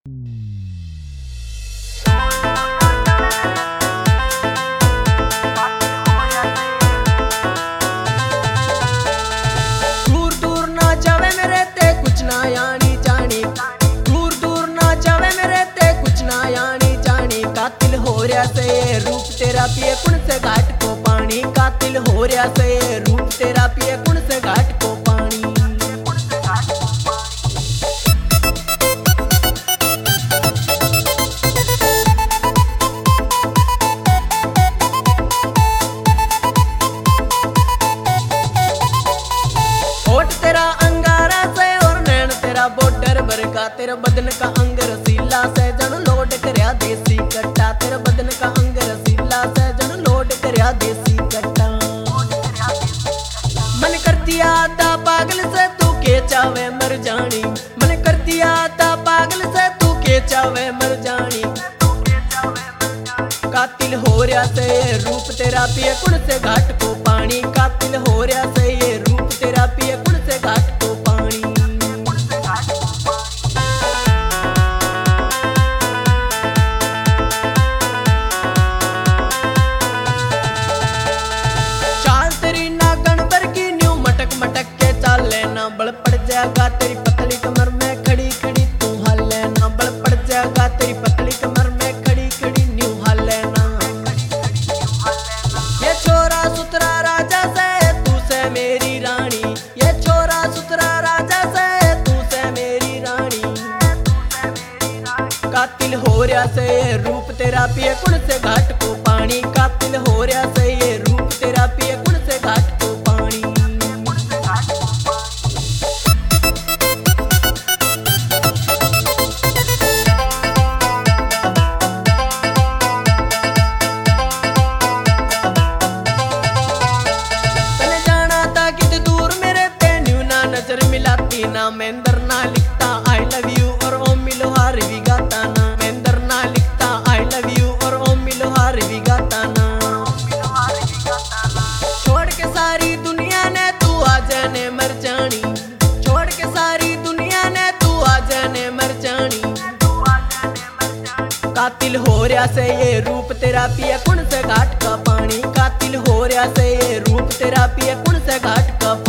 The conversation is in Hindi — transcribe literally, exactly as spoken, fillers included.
दूर दूर ना जावे मेरे ते कुछ ना यानी जानी, दूर दूर ना जावे मेरे ते कुछ ना यानी जानी। कातिल हो रहा से ये रूप तेरा पिए कुण से घाट को पानी, कातिल हो रहा से ये रूप तेरा पिए कुण से घाट को पानी। होठ तेरा अंगारा से और नैन तेरा बॉर्डर भरका, तेरा बदन का अंग रसीला से जन लोड करया देसी कट्टा, तेरा बदन का अंग रसीला से जन लोड करया देसी कट्टा। मन कर दिया था पागल से तू के चावे मर जानी, मन कर दिया था पागल से तू के चावे मर जानी। कातिल हो रहा से ये रूप तेरा पिए कुण से घाट को पानी, कातिल हो रहा से ये रूप तेरा पिए कुण से घाट को पानी। चाल तेरी नागन पर की न्यू मटक मटक के चाल लेना, बल पड़ जाएगा तेरी पतली कमर में खड़ी खड़ी तू हाल लेना, बल पड़ जाएगा तेरी पतली कमर में खड़ी खड़ी न्यू हाल लेना। ये छोरा सुतरा राजा से तू से मेरी रानी, ये छोरा सुतरा राजा से तू से मेरी रानी। कातिल हो रहा से ये रूप तेरा पिए कुण से घाट को पानी, कातिल हो रहा से ये रूप तेरा पिए कुण से घाट को पानी। तने जाना था कित दूर मेरे ते न्यू ना नजर मिलाती ना, मेंदर ना लिखता आई लव यू और ओ मिलोहार भी गाता ना, मेंदर ना लिखता आई लव यू और ओ मिलोहार भी गाता ना। छोड़ के सारी दुनिया ने तू आ जाने मर जानी, छोड़ के सारी दुनिया ने तू आ जाने मर जानी। कातिल हो रहा से ये रूप तेरा पिए कुण से घाट का पानी, कातिल हो रहा से ये रूप तेरा पिए कुण से घाट का